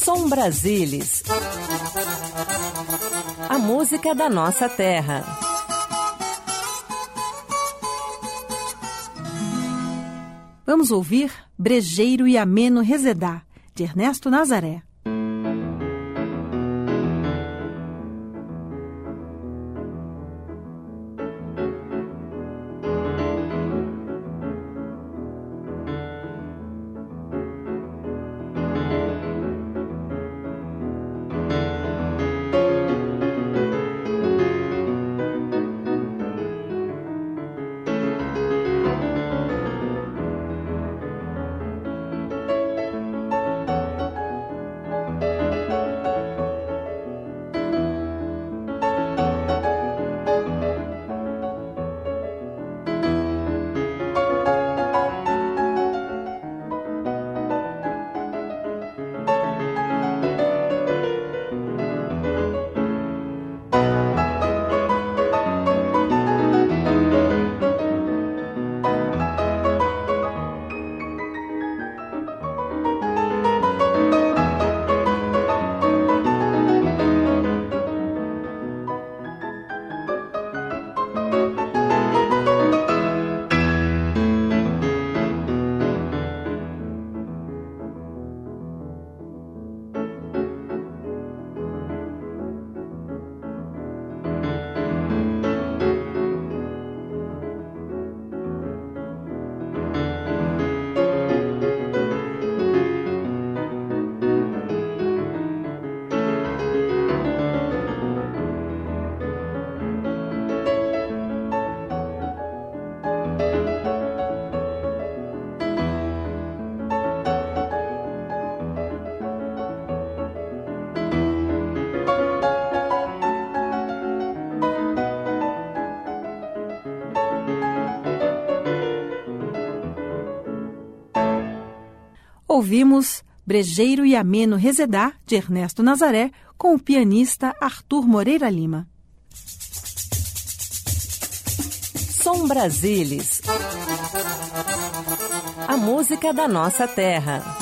Som Brasilis. A música da nossa terra. Vamos ouvir Brejeiro e Ameno Rezedá, de Ernesto Nazaré. Ouvimos Brejeiro e Ameno Rezedá, de Ernesto Nazaré, com o pianista Arthur Moreira Lima. Som Brasilis. A música da nossa terra.